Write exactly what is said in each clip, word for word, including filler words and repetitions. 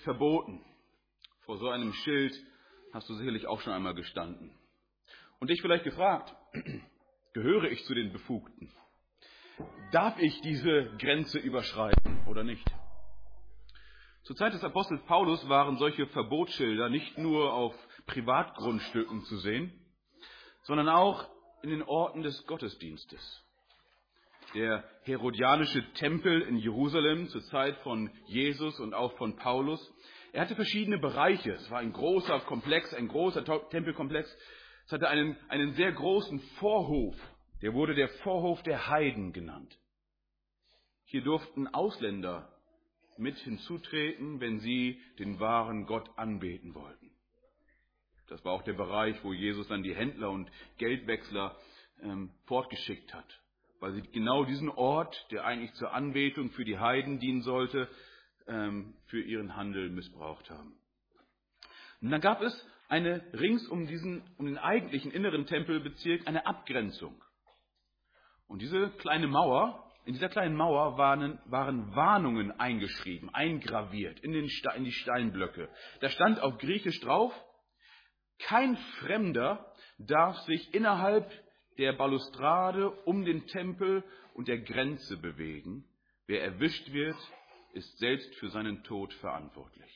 verboten. Vor so einem Schild hast du sicherlich auch schon einmal gestanden. Und dich vielleicht gefragt, gehöre ich zu den Befugten? Darf ich diese Grenze überschreiten oder nicht? Zur Zeit des Apostels Paulus waren solche Verbotsschilder nicht nur auf Privatgrundstücken zu sehen, sondern auch in den Orten des Gottesdienstes. Der herodianische Tempel in Jerusalem zur Zeit von Jesus und auch von Paulus, er hatte verschiedene Bereiche. Es war ein großer Komplex, ein großer Tempelkomplex. Es hatte einen, einen sehr großen Vorhof. Der wurde der Vorhof der Heiden genannt. Hier durften Ausländer mit hinzutreten, wenn sie den wahren Gott anbeten wollten. Das war auch der Bereich, wo Jesus dann die Händler und Geldwechsler ähm, fortgeschickt hat, weil sie genau diesen Ort, der eigentlich zur Anbetung für die Heiden dienen sollte, ähm, für ihren Handel missbraucht haben. Und dann gab es eine rings um diesen, um den eigentlichen inneren Tempelbezirk eine Abgrenzung. Und diese kleine Mauer, in dieser kleinen Mauer waren, waren Warnungen eingeschrieben, eingraviert in, den, in die Steinblöcke. Da stand auf Griechisch drauf: Kein Fremder darf sich innerhalb der Balustrade um den Tempel und der Grenze bewegen. Wer erwischt wird, ist selbst für seinen Tod verantwortlich.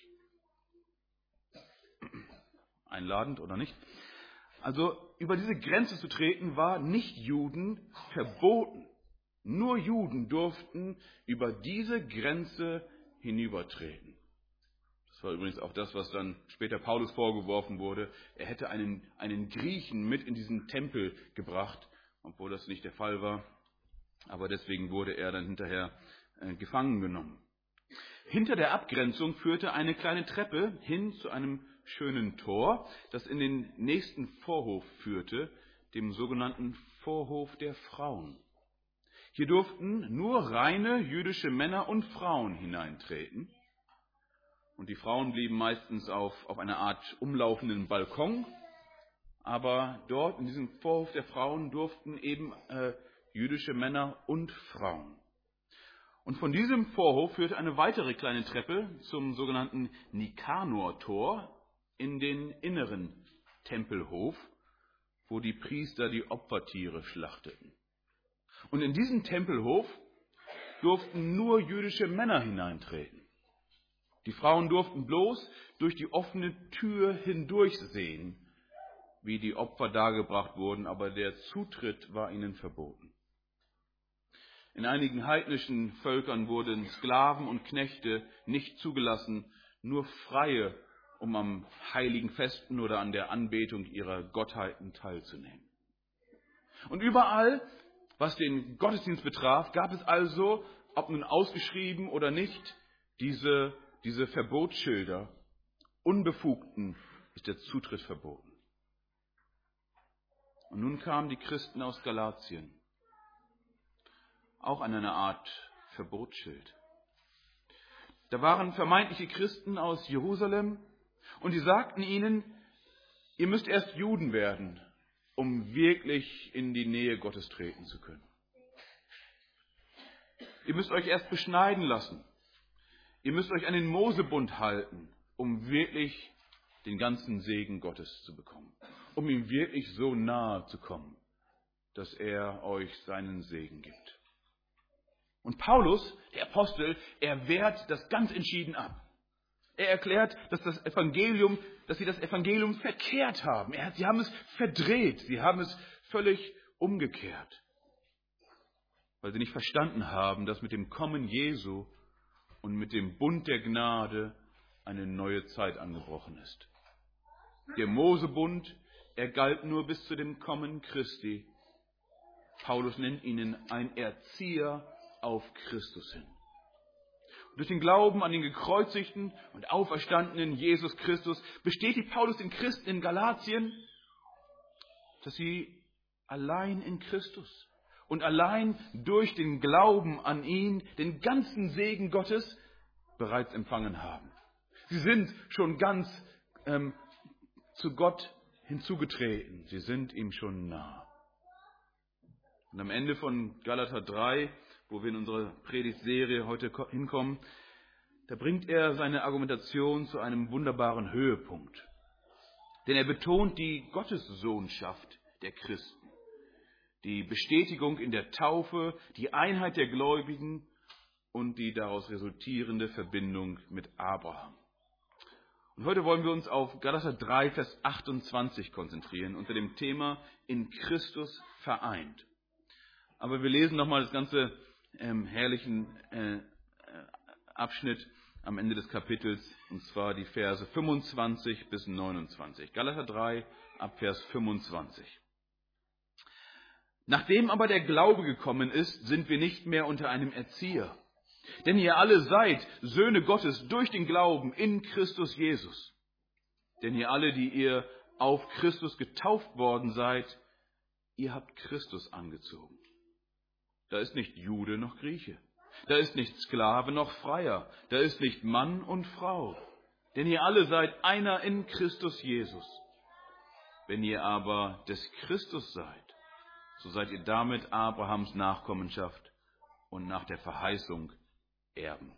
Einladend oder nicht? Also über diese Grenze zu treten war Nichtjuden verboten. Nur Juden durften über diese Grenze hinübertreten. Das war übrigens auch das, was dann später Paulus vorgeworfen wurde. Er hätte einen, einen Griechen mit in diesen Tempel gebracht, obwohl das nicht der Fall war. Aber deswegen wurde er dann hinterher äh, gefangen genommen. Hinter der Abgrenzung führte eine kleine Treppe hin zu einem schönen Tor, das in den nächsten Vorhof führte, dem sogenannten Vorhof der Frauen. Hier durften nur reine jüdische Männer und Frauen hineintreten. Und die Frauen blieben meistens auf, auf einer Art umlaufenden Balkon. Aber dort in diesem Vorhof der Frauen durften eben äh, jüdische Männer und Frauen. Und von diesem Vorhof führte eine weitere kleine Treppe zum sogenannten Nikanor-Tor in den inneren Tempelhof, wo die Priester die Opfertiere schlachteten. Und in diesen Tempelhof durften nur jüdische Männer hineintreten. Die Frauen durften bloß durch die offene Tür hindurch sehen, wie die Opfer dargebracht wurden, aber der Zutritt war ihnen verboten. In einigen heidnischen Völkern wurden Sklaven und Knechte nicht zugelassen, nur Freie, um am heiligen Festen oder an der Anbetung ihrer Gottheiten teilzunehmen. Und überall, was den Gottesdienst betraf, gab es also, ob nun ausgeschrieben oder nicht, diese, diese Verbotsschilder. Unbefugten ist der Zutritt verboten. Und nun kamen die Christen aus Galatien, auch an eine Art Verbotsschild. Da waren vermeintliche Christen aus Jerusalem und die sagten ihnen, ihr müsst erst Juden werden, um wirklich in die Nähe Gottes treten zu können. Ihr müsst euch erst beschneiden lassen. Ihr müsst euch an den Mosebund halten, um wirklich den ganzen Segen Gottes zu bekommen. Um ihm wirklich so nahe zu kommen, dass er euch seinen Segen gibt. Und Paulus, der Apostel, er wehrt das ganz entschieden ab. Er erklärt, dass das Evangelium, dass sie das Evangelium verkehrt haben. Er, sie haben es verdreht, sie haben es völlig umgekehrt. Weil sie nicht verstanden haben, dass mit dem Kommen Jesu und mit dem Bund der Gnade eine neue Zeit angebrochen ist. Der Mosebund, er galt nur bis zu dem Kommen Christi. Paulus nennt ihn ein Erzieher auf Christus hin. Durch den Glauben an den gekreuzigten und auferstandenen Jesus Christus bestätigt Paulus den Christen in Galatien, dass sie allein in Christus und allein durch den Glauben an ihn den ganzen Segen Gottes bereits empfangen haben. Sie sind schon ganz ähm, zu Gott hinzugetreten. Sie sind ihm schon nah. Und am Ende von Galater drei, wo wir in unserer Predigtserie heute hinkommen, da bringt er seine Argumentation zu einem wunderbaren Höhepunkt. Denn er betont die Gottessohnschaft der Christen, die Bestätigung in der Taufe, die Einheit der Gläubigen und die daraus resultierende Verbindung mit Abraham. Und heute wollen wir uns auf Galater drei, Vers achtundzwanzig konzentrieren, unter dem Thema in Christus vereint. Aber wir lesen nochmal das ganze ähm, herrlichen äh, Abschnitt am Ende des Kapitels, und zwar die Verse fünfundzwanzig bis neunundzwanzig. Galater drei, ab Vers fünfundzwanzig. Nachdem aber der Glaube gekommen ist, sind wir nicht mehr unter einem Erzieher. Denn ihr alle seid Söhne Gottes durch den Glauben in Christus Jesus. Denn ihr alle, die ihr auf Christus getauft worden seid, ihr habt Christus angezogen. Da ist nicht Jude noch Grieche. Da ist nicht Sklave noch Freier. Da ist nicht Mann und Frau. Denn ihr alle seid einer in Christus Jesus. Wenn ihr aber des Christus seid, so seid ihr damit Abrahams Nachkommenschaft und nach der Verheißung Erben.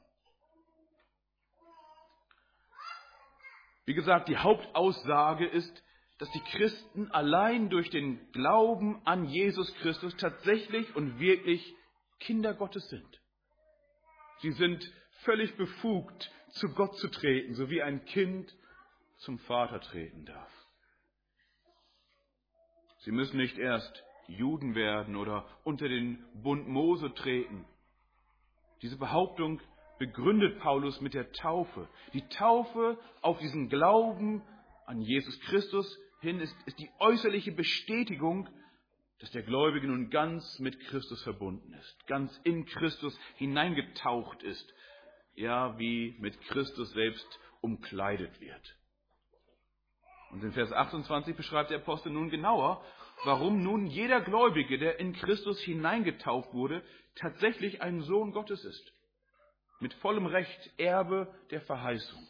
Wie gesagt, die Hauptaussage ist, dass die Christen allein durch den Glauben an Jesus Christus tatsächlich und wirklich Kinder Gottes sind. Sie sind völlig befugt, zu Gott zu treten, so wie ein Kind zum Vater treten darf. Sie müssen nicht erst Juden werden oder unter den Bund Mose treten. Diese Behauptung begründet Paulus mit der Taufe. Die Taufe auf diesen Glauben an Jesus Christus hin ist, ist die äußerliche Bestätigung, dass der Gläubige nun ganz mit Christus verbunden ist, ganz in Christus hineingetaucht ist, ja, wie mit Christus selbst umkleidet wird. Und in Vers achtundzwanzig beschreibt der Apostel nun genauer, warum nun jeder Gläubige, der in Christus hineingetauft wurde, tatsächlich ein Sohn Gottes ist. Mit vollem Recht Erbe der Verheißung.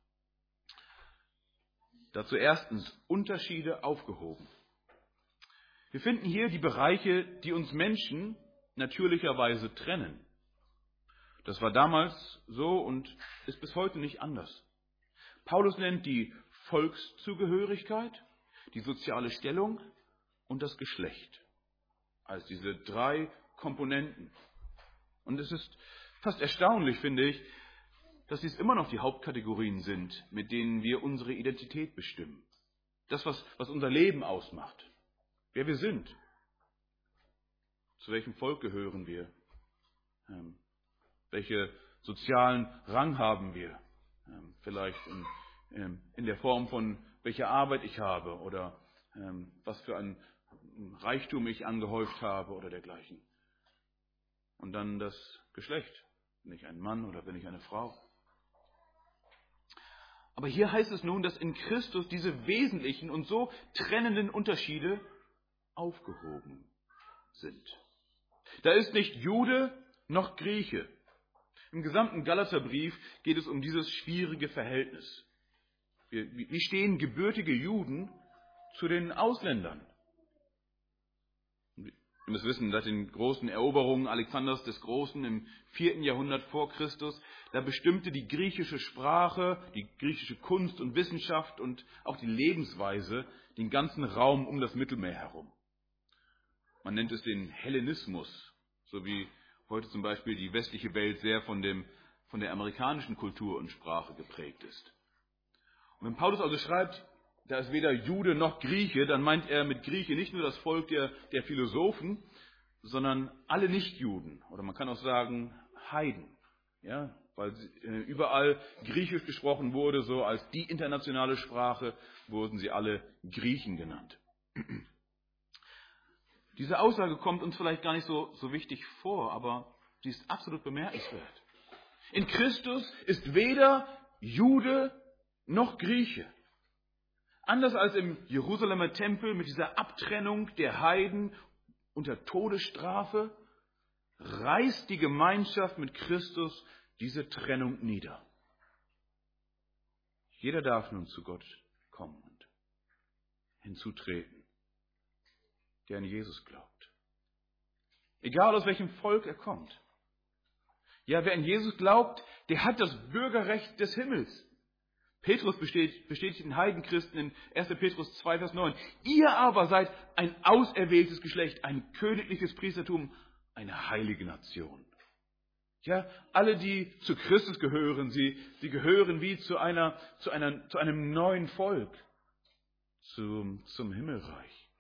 Dazu erstens Unterschiede aufgehoben. Wir finden hier die Bereiche, die uns Menschen natürlicherweise trennen. Das war damals so und ist bis heute nicht anders. Paulus nennt die Volkszugehörigkeit, die soziale Stellung und das Geschlecht als diese drei Komponenten. Und es ist fast erstaunlich, finde ich, dass dies immer noch die Hauptkategorien sind, mit denen wir unsere Identität bestimmen. Das, was, was unser Leben ausmacht. Wer wir sind. Zu welchem Volk gehören wir? Ähm, welche sozialen Rang haben wir? Ähm, vielleicht in, ähm, in der Form von welcher Arbeit ich habe oder ähm, was für ein Reichtum ich angehäuft habe oder dergleichen. Und dann das Geschlecht. Bin ich ein Mann oder bin ich eine Frau? Aber hier heißt es nun, dass in Christus diese wesentlichen und so trennenden Unterschiede aufgehoben sind. Da ist nicht Jude noch Grieche. Im gesamten Galaterbrief geht es um dieses schwierige Verhältnis. Wie stehen gebürtige Juden zu den Ausländern? Wir müssen wissen, seit den großen Eroberungen Alexanders des Großen im vierten Jahrhundert vor Christus, da bestimmte die griechische Sprache, die griechische Kunst und Wissenschaft und auch die Lebensweise den ganzen Raum um das Mittelmeer herum. Man nennt es den Hellenismus, so wie heute zum Beispiel die westliche Welt sehr von, dem, von der amerikanischen Kultur und Sprache geprägt ist. Und wenn Paulus also schreibt, da ist weder Jude noch Grieche, dann meint er mit Grieche nicht nur das Volk der, der Philosophen, sondern alle Nichtjuden. Oder man kann auch sagen Heiden. Ja, weil äh, überall Griechisch gesprochen wurde, so als die internationale Sprache, wurden sie alle Griechen genannt. Diese Aussage kommt uns vielleicht gar nicht so, so wichtig vor, aber sie ist absolut bemerkenswert. In Christus ist weder Jude noch Grieche. Anders als im Jerusalemer Tempel mit dieser Abtrennung der Heiden unter Todesstrafe, reißt die Gemeinschaft mit Christus diese Trennung nieder. Jeder darf nun zu Gott kommen und hinzutreten, der an Jesus glaubt. Egal aus welchem Volk er kommt. Ja, wer an Jesus glaubt, der hat das Bürgerrecht des Himmels. Petrus bestätigt, bestätigt den Heidenchristen in erster Petrus zwei, Vers neun. Ihr aber seid ein auserwähltes Geschlecht, ein königliches Priestertum, eine heilige Nation. Ja, alle, die zu Christus gehören, sie, sie gehören wie zu einer, zu einer, zu einem neuen Volk, zum, zum Himmelreich.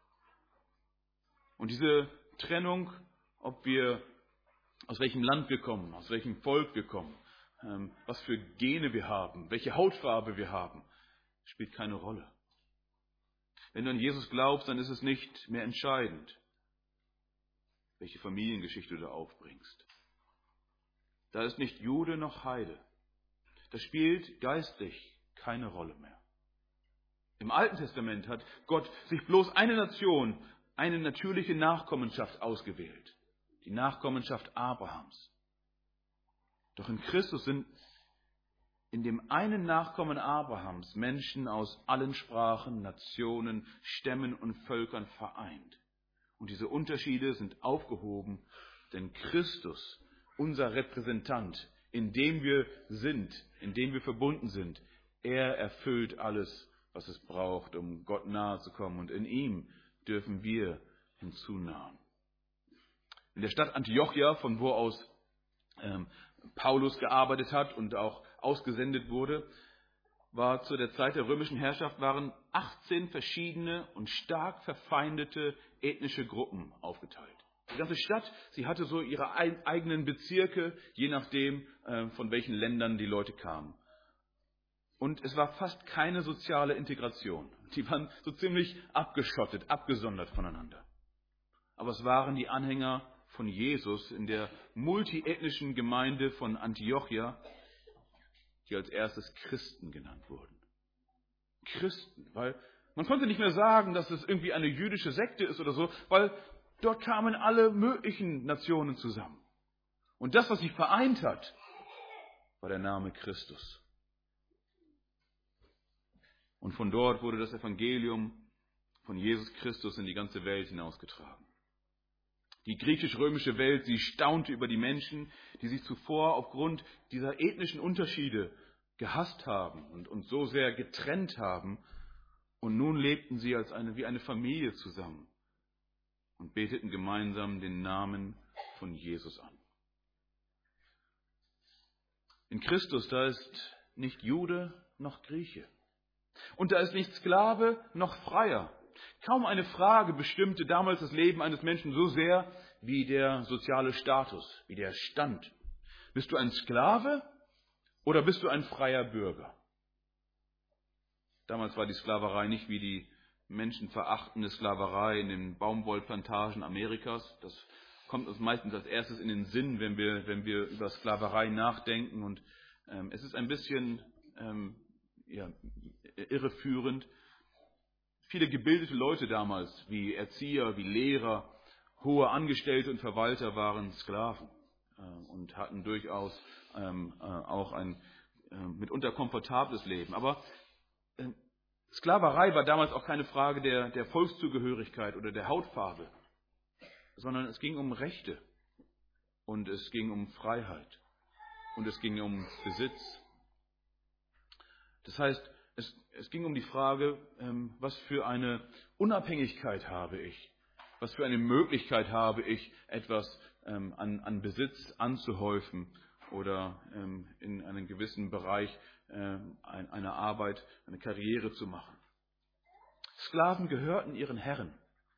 Und diese Trennung, ob wir, aus welchem Land wir kommen, aus welchem Volk wir kommen, ähm, was für Gene wir haben, welche Hautfarbe wir haben, spielt keine Rolle. Wenn du an Jesus glaubst, dann ist es nicht mehr entscheidend, welche Familiengeschichte du aufbringst. Da ist nicht Jude noch Heide. Das spielt geistlich keine Rolle mehr. Im Alten Testament hat Gott sich bloß eine Nation, eine natürliche Nachkommenschaft ausgewählt. Die Nachkommenschaft Abrahams. Doch in Christus sind in dem einen Nachkommen Abrahams Menschen aus allen Sprachen, Nationen, Stämmen und Völkern vereint. Und diese Unterschiede sind aufgehoben, denn Christus, unser Repräsentant, in dem wir sind, in dem wir verbunden sind, er erfüllt alles, was es braucht, um Gott nahe zu kommen. Und in ihm dürfen wir hinzunahen. In der Stadt Antiochia, von wo aus ähm, Paulus gearbeitet hat und auch ausgesendet wurde, war zu der Zeit der römischen Herrschaft waren achtzehn verschiedene und stark verfeindete ethnische Gruppen aufgeteilt. Die ganze Stadt, sie hatte so ihre eigenen Bezirke, je nachdem, äh, von welchen Ländern die Leute kamen. Und es war fast keine soziale Integration. Die waren so ziemlich abgeschottet, abgesondert voneinander. Aber es waren die Anhänger von Jesus in der multiethnischen Gemeinde von Antiochia, die als erstes Christen genannt wurden. Christen, weil man konnte nicht mehr sagen, dass es irgendwie eine jüdische Sekte ist oder so, weil dort kamen alle möglichen Nationen zusammen. Und das, was sie vereint hat, war der Name Christus. Und von dort wurde das Evangelium von Jesus Christus in die ganze Welt hinausgetragen. Die griechisch-römische Welt, sie staunte über die Menschen, die sich zuvor aufgrund dieser ethnischen Unterschiede gehasst haben und, und so sehr getrennt haben. Und nun lebten sie als eine, wie eine Familie zusammen und beteten gemeinsam den Namen von Jesus an. In Christus, da ist nicht Jude noch Grieche. Und da ist nicht Sklave noch Freier. Kaum eine Frage bestimmte damals das Leben eines Menschen so sehr wie der soziale Status, wie der Stand. Bist du ein Sklave oder bist du ein freier Bürger? Damals war die Sklaverei nicht wie die menschenverachtende Sklaverei in den Baumwollplantagen Amerikas. Das kommt uns meistens als erstes in den Sinn, wenn wir, wenn wir über Sklaverei nachdenken. Und ähm, es ist ein bisschen ähm, ja, irreführend. Viele gebildete Leute damals, wie Erzieher, wie Lehrer, hohe Angestellte und Verwalter waren Sklaven äh, und hatten durchaus ähm, äh, auch ein äh, mitunter komfortables Leben. Aber äh, Sklaverei war damals auch keine Frage der, der Volkszugehörigkeit oder der Hautfarbe, sondern es ging um Rechte und es ging um Freiheit und es ging um Besitz. Das heißt, es, es ging um die Frage, ähm, was für eine Unabhängigkeit habe ich? Was für eine Möglichkeit habe ich, etwas ähm, an, an Besitz anzuhäufen oder ähm, in einem gewissen Bereich ähm, ein, eine Arbeit, eine Karriere zu machen? Sklaven gehörten ihren Herren.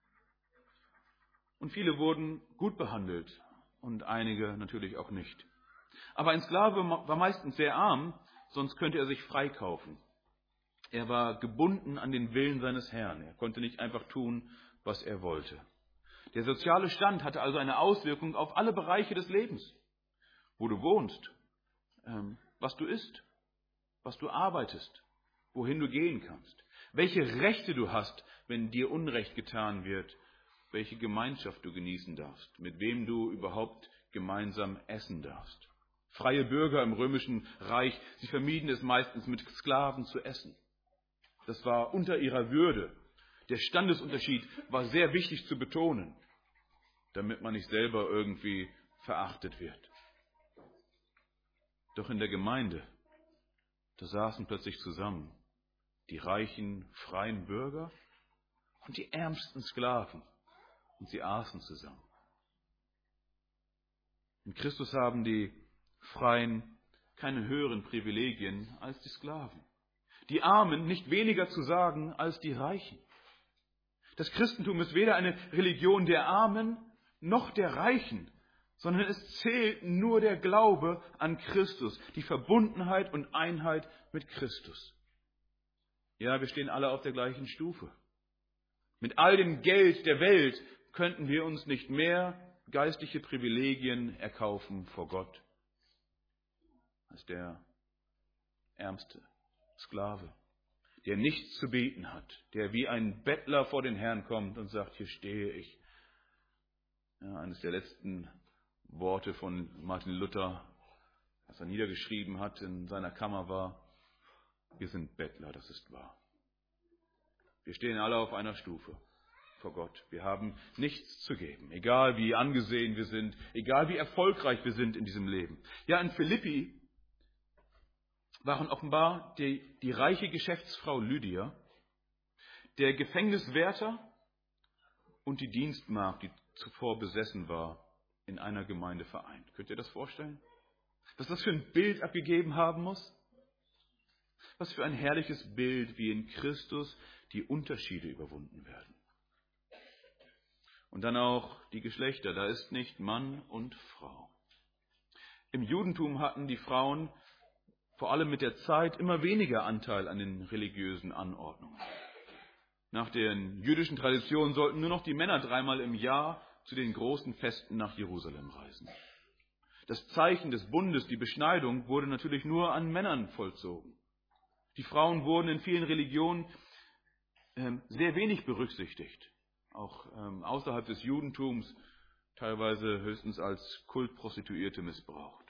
Und viele wurden gut behandelt und einige natürlich auch nicht. Aber ein Sklave war meistens sehr arm, sonst könnte er sich freikaufen. Er war gebunden an den Willen seines Herrn. Er konnte nicht einfach tun, was er wollte. Der soziale Stand hatte also eine Auswirkung auf alle Bereiche des Lebens. Wo du wohnst, ähm, was du isst, was du arbeitest, wohin du gehen kannst, welche Rechte du hast, wenn dir Unrecht getan wird, welche Gemeinschaft du genießen darfst, mit wem du überhaupt gemeinsam essen darfst. Freie Bürger im römischen Reich, sie vermieden es meistens, mit Sklaven zu essen. Das war unter ihrer Würde. Der Standesunterschied war sehr wichtig zu betonen, damit man nicht selber irgendwie verachtet wird. Doch in der Gemeinde, da saßen plötzlich zusammen die reichen, freien Bürger und die ärmsten Sklaven. Und sie aßen zusammen. In Christus haben die Freien keine höheren Privilegien als die Sklaven. Die Armen nicht weniger zu sagen als die Reichen. Das Christentum ist weder eine Religion der Armen noch der Reichen, sondern es zählt nur der Glaube an Christus, die Verbundenheit und Einheit mit Christus. Ja, wir stehen alle auf der gleichen Stufe. Mit all dem Geld der Welt könnten wir uns nicht mehr geistliche Privilegien erkaufen vor Gott als der ärmste Sklave, der nichts zu bieten hat, der wie ein Bettler vor den Herrn kommt und sagt, hier stehe ich. Ja, eines der letzten Worte von Martin Luther, was er niedergeschrieben hat in seiner Kammer war, wir sind Bettler, das ist wahr. Wir stehen alle auf einer Stufe vor Gott. Wir haben nichts zu geben, egal wie angesehen wir sind, egal wie erfolgreich wir sind in diesem Leben. Ja, in Philippi waren offenbar die, die reiche Geschäftsfrau Lydia, der Gefängniswärter und die Dienstmagd, die zuvor besessen war, in einer Gemeinde vereint. Könnt ihr das vorstellen? Was das für ein Bild abgegeben haben muss? Was für ein herrliches Bild, wie in Christus die Unterschiede überwunden werden. Und dann auch die Geschlechter, da ist nicht Mann und Frau. Im Judentum hatten die Frauen vor allem mit der Zeit immer weniger Anteil an den religiösen Anordnungen. Nach den jüdischen Traditionen sollten nur noch die Männer dreimal im Jahr zu den großen Festen nach Jerusalem reisen. Das Zeichen des Bundes, die Beschneidung, wurde natürlich nur an Männern vollzogen. Die Frauen wurden in vielen Religionen ähm, sehr wenig berücksichtigt. Auch ähm, außerhalb des Judentums teilweise höchstens als Kultprostituierte missbraucht.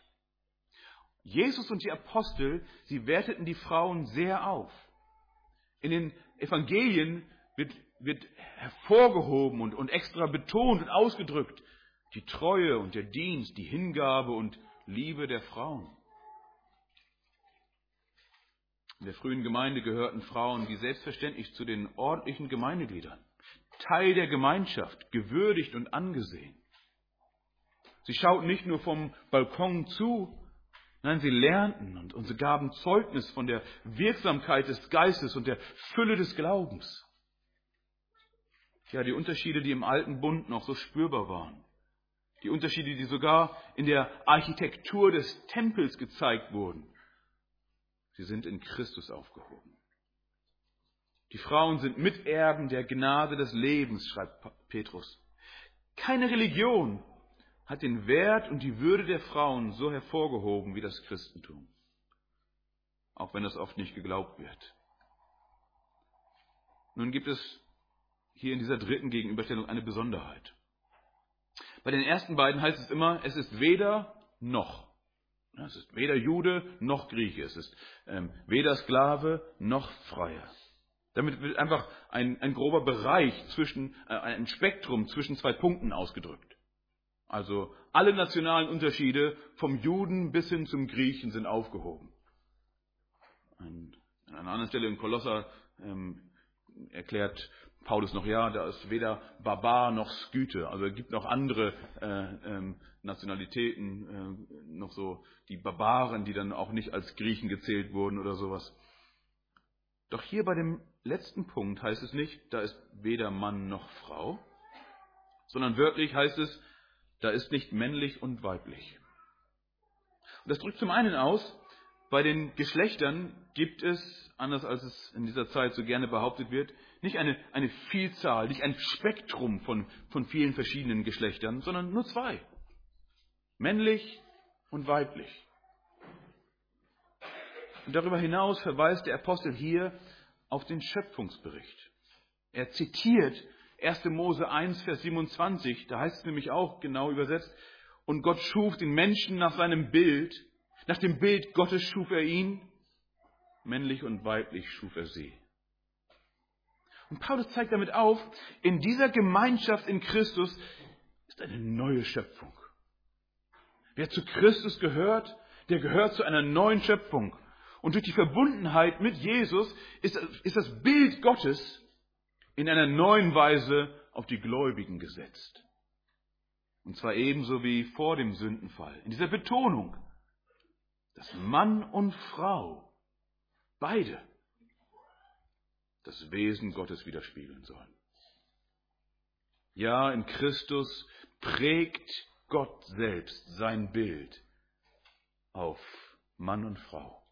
Jesus und die Apostel, sie werteten die Frauen sehr auf. In den Evangelien wird, wird hervorgehoben und, und extra betont und ausgedrückt die Treue und der Dienst, die Hingabe und Liebe der Frauen. In der frühen Gemeinde gehörten Frauen wie selbstverständlich zu den ordentlichen Gemeindegliedern. Teil der Gemeinschaft, gewürdigt und angesehen. Sie schauten nicht nur vom Balkon zu, nein, sie lernten und, und sie gaben Zeugnis von der Wirksamkeit des Geistes und der Fülle des Glaubens. Ja, die Unterschiede, die im alten Bund noch so spürbar waren. Die Unterschiede, die sogar in der Architektur des Tempels gezeigt wurden. Sie sind in Christus aufgehoben. Die Frauen sind Miterben der Gnade des Lebens, schreibt Petrus. Keine Religion hat den Wert und die Würde der Frauen so hervorgehoben wie das Christentum. Auch wenn das oft nicht geglaubt wird. Nun gibt es hier in dieser dritten Gegenüberstellung eine Besonderheit. Bei den ersten beiden heißt es immer, es ist weder noch. Es ist weder Jude noch Grieche. Es ist ähm, weder Sklave noch Freier. Damit wird einfach ein, ein grober Bereich zwischen, äh, ein Spektrum zwischen zwei Punkten ausgedrückt. Also alle nationalen Unterschiede vom Juden bis hin zum Griechen sind aufgehoben. An einer anderen Stelle in Kolosser ähm, erklärt Paulus noch, ja, da ist weder Barbar noch Skythe. Also es gibt noch andere äh, ähm, Nationalitäten, äh, noch so die Barbaren, die dann auch nicht als Griechen gezählt wurden oder sowas. Doch hier bei dem letzten Punkt heißt es nicht, da ist weder Mann noch Frau, sondern wörtlich heißt es, da ist nicht männlich und weiblich. Und das drückt zum einen aus, bei den Geschlechtern gibt es, anders als es in dieser Zeit so gerne behauptet wird, nicht eine, eine Vielzahl, nicht ein Spektrum von, von vielen verschiedenen Geschlechtern, sondern nur zwei. Männlich und weiblich. Und darüber hinaus verweist der Apostel hier auf den Schöpfungsbericht. Er zitiert erster Mose eins, Vers siebenundzwanzig, da heißt es nämlich auch genau übersetzt, und Gott schuf den Menschen nach seinem Bild, nach dem Bild Gottes schuf er ihn, männlich und weiblich schuf er sie. Und Paulus zeigt damit auf, in dieser Gemeinschaft in Christus ist eine neue Schöpfung. Wer zu Christus gehört, der gehört zu einer neuen Schöpfung. Und durch die Verbundenheit mit Jesus ist, ist das Bild Gottes in einer neuen Weise auf die Gläubigen gesetzt. Und zwar ebenso wie vor dem Sündenfall. In dieser Betonung, dass Mann und Frau, beide, das Wesen Gottes widerspiegeln sollen. Ja, in Christus prägt Gott selbst sein Bild auf Mann und Frau.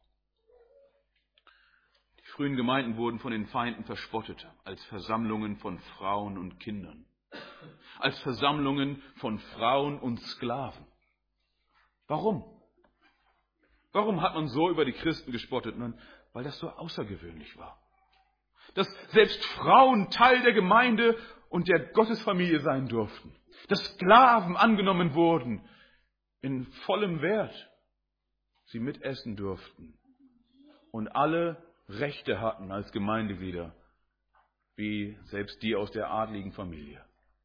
Die frühen Gemeinden wurden von den Feinden verspottet als Versammlungen von Frauen und Kindern, als Versammlungen von Frauen und Sklaven. Warum? Warum hat man so über die Christen gespottet? Nun, weil das so außergewöhnlich war. Dass selbst Frauen Teil der Gemeinde und der Gottesfamilie sein durften. Dass Sklaven angenommen wurden, in vollem Wert sie mitessen durften. Und alle Rechte hatten als Gemeindeglieder, wie selbst die aus der adligen Familie.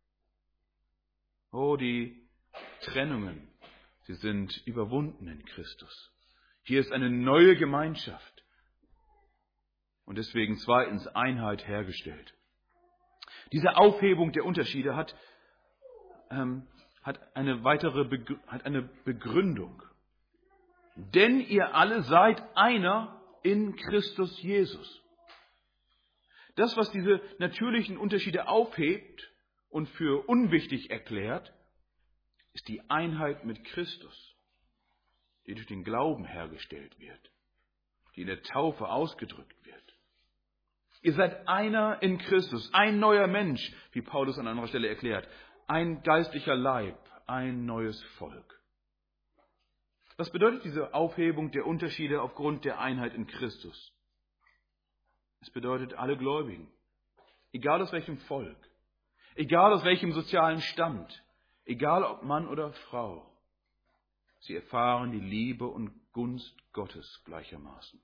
Oh, die Trennungen, sie sind überwunden in Christus. Hier ist eine neue Gemeinschaft. Und deswegen zweitens Einheit hergestellt. Diese Aufhebung der Unterschiede hat, ähm, hat eine weitere Begr- hat eine Begründung. Denn ihr alle seid einer in Christus Jesus. Das, was diese natürlichen Unterschiede aufhebt und für unwichtig erklärt, ist die Einheit mit Christus, die durch den Glauben hergestellt wird, die in der Taufe ausgedrückt wird. Ihr seid einer in Christus, ein neuer Mensch, wie Paulus an anderer Stelle erklärt, ein geistlicher Leib, ein neues Volk. Was bedeutet diese Aufhebung der Unterschiede aufgrund der Einheit in Christus? Es bedeutet alle Gläubigen, egal aus welchem Volk, egal aus welchem sozialen Stand, egal ob Mann oder Frau, sie erfahren die Liebe und Gunst Gottes gleichermaßen.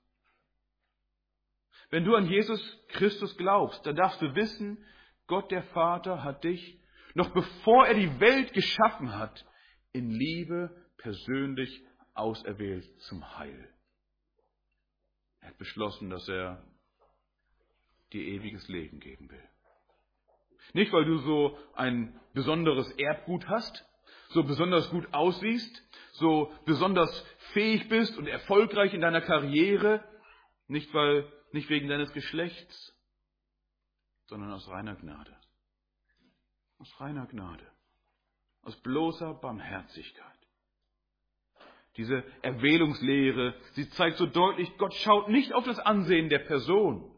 Wenn du an Jesus Christus glaubst, dann darfst du wissen, Gott der Vater hat dich, noch bevor er die Welt geschaffen hat, in Liebe persönlich auserwählt zum Heil. Er hat beschlossen, dass er dir ewiges Leben geben will. Nicht, weil du so ein besonderes Erbgut hast, so besonders gut aussiehst, so besonders fähig bist und erfolgreich in deiner Karriere, nicht weil Nicht wegen deines Geschlechts, sondern aus reiner Gnade. Aus reiner Gnade. Aus bloßer Barmherzigkeit. Diese Erwählungslehre, sie zeigt so deutlich, Gott schaut nicht auf das Ansehen der Person.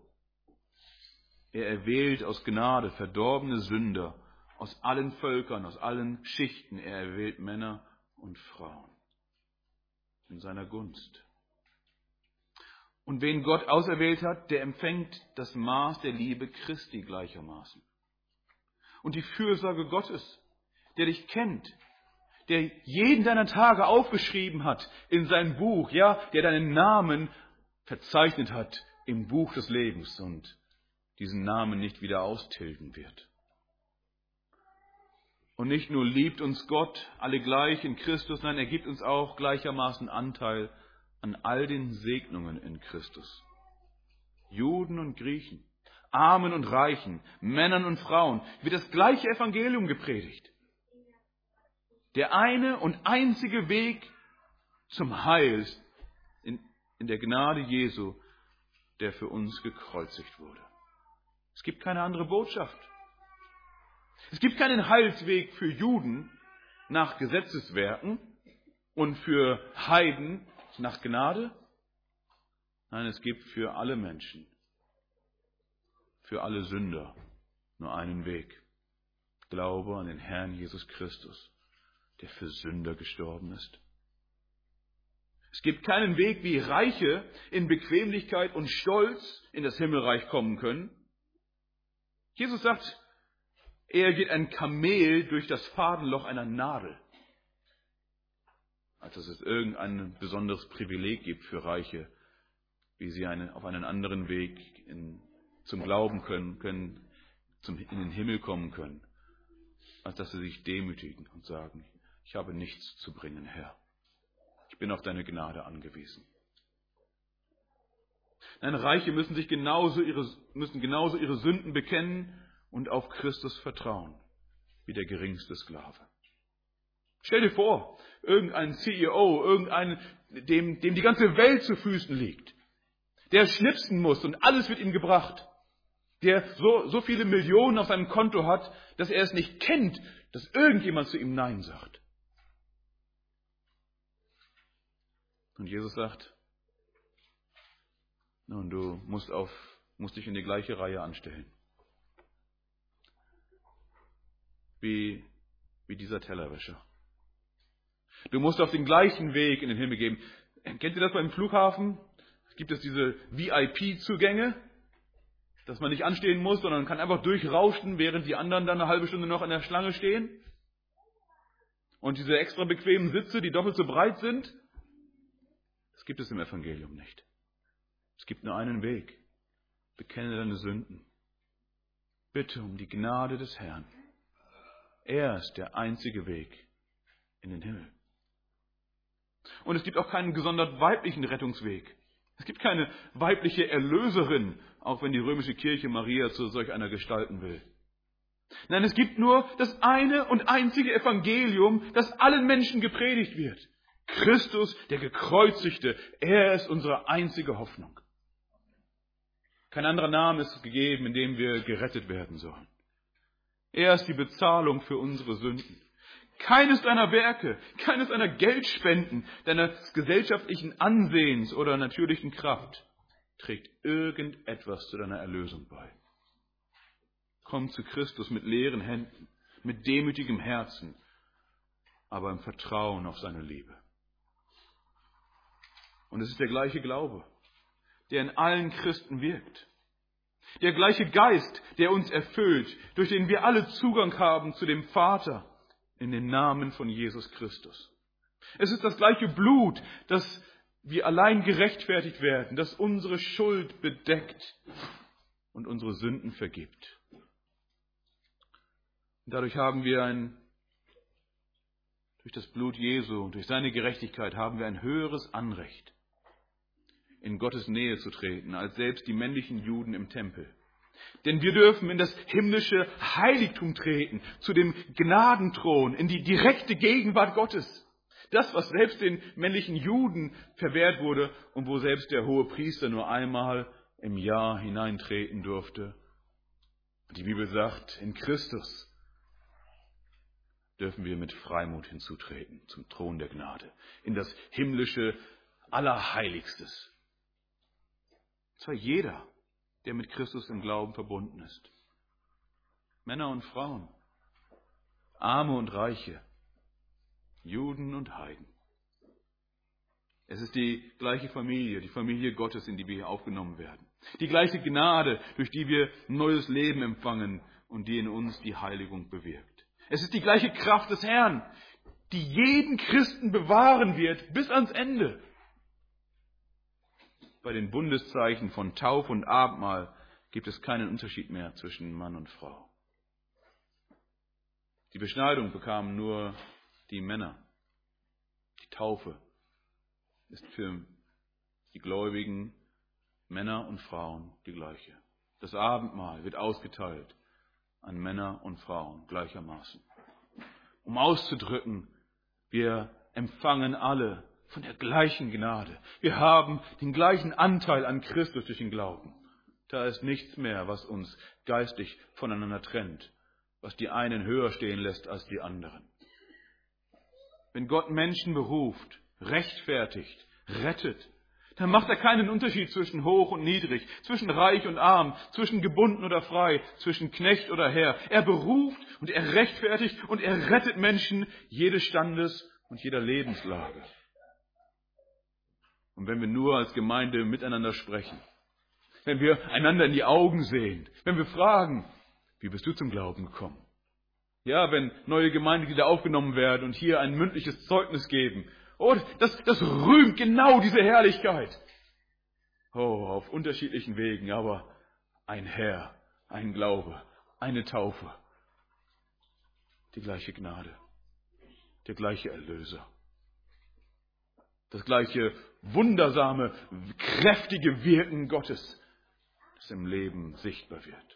Er erwählt aus Gnade verdorbene Sünder aus allen Völkern, aus allen Schichten. Er erwählt Männer und Frauen in seiner Gunst. Und wen Gott auserwählt hat, der empfängt das Maß der Liebe Christi gleichermaßen. Und die Fürsorge Gottes, der dich kennt, der jeden deiner Tage aufgeschrieben hat in sein Buch, ja, der deinen Namen verzeichnet hat im Buch des Lebens und diesen Namen nicht wieder austilgen wird. Und nicht nur liebt uns Gott alle gleich in Christus, nein, er gibt uns auch gleichermaßen Anteil an all den Segnungen in Christus. Juden und Griechen, Armen und Reichen, Männern und Frauen, wird das gleiche Evangelium gepredigt. Der eine und einzige Weg zum Heil ist in, in der Gnade Jesu, der für uns gekreuzigt wurde. Es gibt keine andere Botschaft. Es gibt keinen Heilsweg für Juden nach Gesetzeswerken und für Heiden nach Gnade. Nein, es gibt für alle Menschen, für alle Sünder nur einen Weg. Glaube an den Herrn Jesus Christus, der für Sünder gestorben ist. Es gibt keinen Weg, wie Reiche in Bequemlichkeit und Stolz in das Himmelreich kommen können. Jesus sagt, er geht ein Kamel durch das Fadenloch einer Nadel. Als dass es irgendein besonderes Privileg gibt für Reiche, wie sie eine, auf einen anderen Weg in, zum Glauben können, können zum, in den Himmel kommen können, als dass sie sich demütigen und sagen, ich habe nichts zu bringen, Herr. Ich bin auf deine Gnade angewiesen. Nein, Reiche müssen sich genauso ihre, müssen genauso ihre Sünden bekennen und auf Christus vertrauen, wie der geringste Sklave. Stell dir vor, irgendein C E O, irgendein, dem, dem die ganze Welt zu Füßen liegt, der schnipsen muss und alles wird ihm gebracht, der so, so viele Millionen auf seinem Konto hat, dass er es nicht kennt, dass irgendjemand zu ihm Nein sagt. Und Jesus sagt, nun, du musst, auf, musst dich in die gleiche Reihe anstellen, wie, wie dieser Tellerwäscher. Du musst auf den gleichen Weg in den Himmel gehen. Kennt ihr das beim Flughafen? Gibt es diese V I P-Zugänge, dass man nicht anstehen muss, sondern kann einfach durchrauschen, während die anderen dann eine halbe Stunde noch in der Schlange stehen? Und diese extra bequemen Sitze, die doppelt so breit sind? Das gibt es im Evangelium nicht. Es gibt nur einen Weg. Bekenne deine Sünden. Bitte um die Gnade des Herrn. Er ist der einzige Weg in den Himmel. Und es gibt auch keinen gesondert weiblichen Rettungsweg. Es gibt keine weibliche Erlöserin, auch wenn die römische Kirche Maria zu solch einer gestalten will. Nein, es gibt nur das eine und einzige Evangelium, das allen Menschen gepredigt wird. Christus, der Gekreuzigte, er ist unsere einzige Hoffnung. Kein anderer Name ist gegeben, in dem wir gerettet werden sollen. Er ist die Bezahlung für unsere Sünden. Keines deiner Werke, keines deiner Geldspenden, deines gesellschaftlichen Ansehens oder natürlichen Kraft trägt irgendetwas zu deiner Erlösung bei. Komm zu Christus mit leeren Händen, mit demütigem Herzen, aber im Vertrauen auf seine Liebe. Und es ist der gleiche Glaube, der in allen Christen wirkt. Der gleiche Geist, der uns erfüllt, durch den wir alle Zugang haben zu dem Vater in den Namen von Jesus Christus. Es ist das gleiche Blut, das wir allein gerechtfertigt werden, das unsere Schuld bedeckt und unsere Sünden vergibt. Und dadurch haben wir ein, durch das Blut Jesu und durch seine Gerechtigkeit haben wir ein höheres Anrecht, in Gottes Nähe zu treten, als selbst die männlichen Juden im Tempel. Denn wir dürfen in das himmlische Heiligtum treten, zu dem Gnadenthron, in die direkte Gegenwart Gottes. Das, was selbst den männlichen Juden verwehrt wurde und wo selbst der hohe Priester nur einmal im Jahr hineintreten durfte. Die Bibel sagt, in Christus dürfen wir mit Freimut hinzutreten zum Thron der Gnade, in das himmlische Allerheiligstes. Und zwar jeder, der mit Christus im Glauben verbunden ist. Männer und Frauen, Arme und Reiche, Juden und Heiden. Es ist die gleiche Familie, die Familie Gottes, in die wir hier aufgenommen werden. Die gleiche Gnade, durch die wir neues Leben empfangen und die in uns die Heiligung bewirkt. Es ist die gleiche Kraft des Herrn, die jeden Christen bewahren wird bis ans Ende. Bei den Bundeszeichen von Taufe und Abendmahl gibt es keinen Unterschied mehr zwischen Mann und Frau. Die Beschneidung bekamen nur die Männer. Die Taufe ist für die gläubigen Männer und Frauen die gleiche. Das Abendmahl wird ausgeteilt an Männer und Frauen gleichermaßen. Um auszudrücken, wir empfangen alle von der gleichen Gnade. Wir haben den gleichen Anteil an Christus durch den Glauben. Da ist nichts mehr, was uns geistig voneinander trennt, was die einen höher stehen lässt als die anderen. Wenn Gott Menschen beruft, rechtfertigt, rettet, dann macht er keinen Unterschied zwischen hoch und niedrig, zwischen reich und arm, zwischen gebunden oder frei, zwischen Knecht oder Herr. Er beruft und er rechtfertigt und er rettet Menschen jedes Standes und jeder Lebenslage. Und wenn wir nur als Gemeinde miteinander sprechen, wenn wir einander in die Augen sehen, wenn wir fragen, wie bist du zum Glauben gekommen? Ja, wenn neue Gemeindeglieder aufgenommen werden und hier ein mündliches Zeugnis geben, oh, das, das rühmt genau diese Herrlichkeit. Oh, auf unterschiedlichen Wegen, aber ein Herr, ein Glaube, eine Taufe, die gleiche Gnade, der gleiche Erlöser. Das gleiche wundersame, kräftige Wirken Gottes, das im Leben sichtbar wird.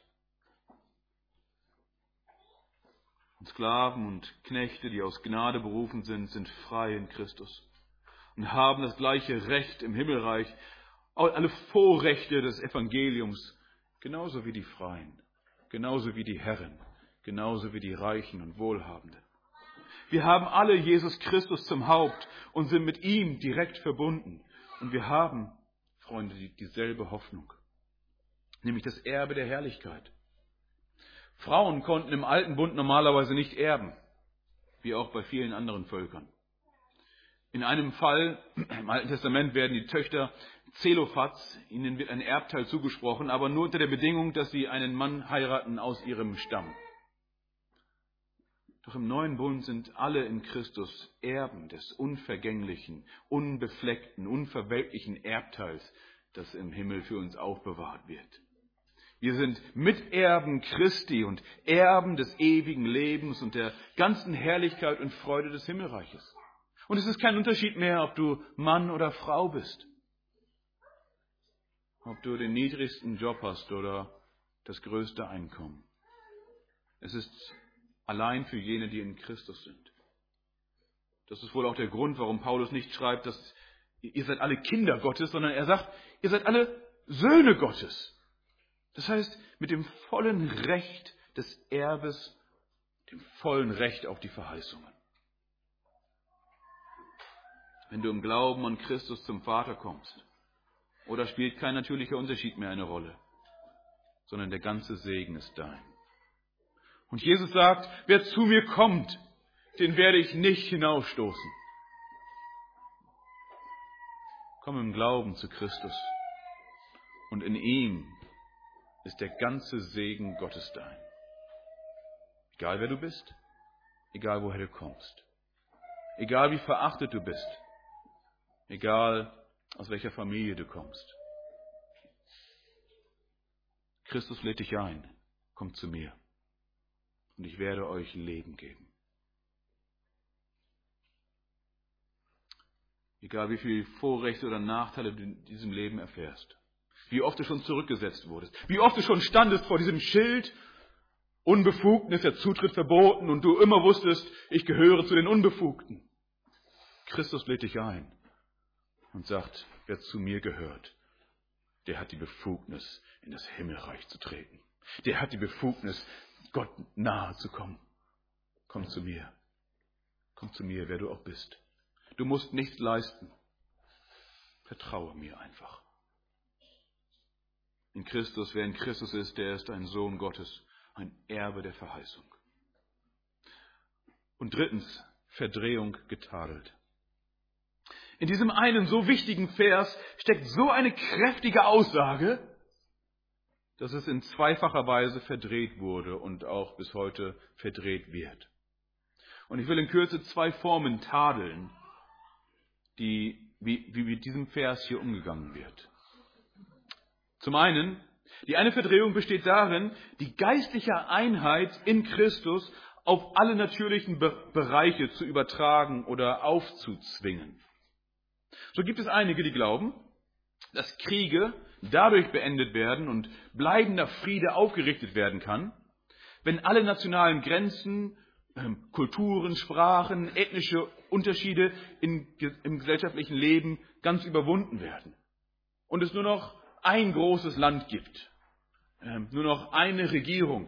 Und Sklaven und Knechte, die aus Gnade berufen sind, sind frei in Christus und haben das gleiche Recht im Himmelreich, alle Vorrechte des Evangeliums, genauso wie die Freien, genauso wie die Herren, genauso wie die Reichen und Wohlhabenden. Wir haben alle Jesus Christus zum Haupt und sind mit ihm direkt verbunden. Und wir haben, Freunde, dieselbe Hoffnung, nämlich das Erbe der Herrlichkeit. Frauen konnten im Alten Bund normalerweise nicht erben, wie auch bei vielen anderen Völkern. In einem Fall, im Alten Testament werden die Töchter Zelophats, ihnen wird ein Erbteil zugesprochen, aber nur unter der Bedingung, dass sie einen Mann heiraten aus ihrem Stamm. Doch im neuen Bund sind alle in Christus Erben des unvergänglichen, unbefleckten, unverwelklichen Erbteils, das im Himmel für uns aufbewahrt wird. Wir sind Miterben Christi und Erben des ewigen Lebens und der ganzen Herrlichkeit und Freude des Himmelreiches. Und es ist kein Unterschied mehr, ob du Mann oder Frau bist. Ob du den niedrigsten Job hast oder das größte Einkommen. Es ist allein für jene, die in Christus sind. Das ist wohl auch der Grund, warum Paulus nicht schreibt, dass ihr seid alle Kinder Gottes, sondern er sagt, ihr seid alle Söhne Gottes. Das heißt, mit dem vollen Recht des Erbes, dem vollen Recht auf die Verheißungen. Wenn du im Glauben an Christus zum Vater kommst, oder spielt kein natürlicher Unterschied mehr eine Rolle, sondern der ganze Segen ist dein. Und Jesus sagt, wer zu mir kommt, den werde ich nicht hinausstoßen. Komm im Glauben zu Christus und in ihm ist der ganze Segen Gottes dein. Egal wer du bist, egal woher du kommst, egal wie verachtet du bist, egal aus welcher Familie du kommst. Christus lädt dich ein, komm zu mir und ich werde euch Leben geben. Egal wie viele Vorrechte oder Nachteile du in diesem Leben erfährst, wie oft du schon zurückgesetzt wurdest, wie oft du schon standest vor diesem Schild, Unbefugnis, der Zutritt verboten und du immer wusstest, ich gehöre zu den Unbefugten. Christus lädt dich ein und sagt, wer zu mir gehört, der hat die Befugnis, in das Himmelreich zu treten. Der hat die Befugnis, Gott nahe zu kommen. Komm zu mir. Komm zu mir, wer du auch bist. Du musst nichts leisten. Vertraue mir einfach. In Christus, wer in Christus ist, der ist ein Sohn Gottes, ein Erbe der Verheißung. Und drittens, Verdrehung getadelt. In diesem einen so wichtigen Vers steckt so eine kräftige Aussage, dass es in zweifacher Weise verdreht wurde und auch bis heute verdreht wird. Und ich will in Kürze zwei Formen tadeln, die, wie, wie mit diesem Vers hier umgegangen wird. Zum einen, die eine Verdrehung besteht darin, die geistliche Einheit in Christus auf alle natürlichen Be- Bereiche zu übertragen oder aufzuzwingen. So gibt es einige, die glauben, dass Kriege dadurch beendet werden und bleibender Friede aufgerichtet werden kann, wenn alle nationalen Grenzen, ähm, Kulturen, Sprachen, ethnische Unterschiede in, im gesellschaftlichen Leben ganz überwunden werden. Und es nur noch ein großes Land gibt, ähm, nur noch eine Regierung.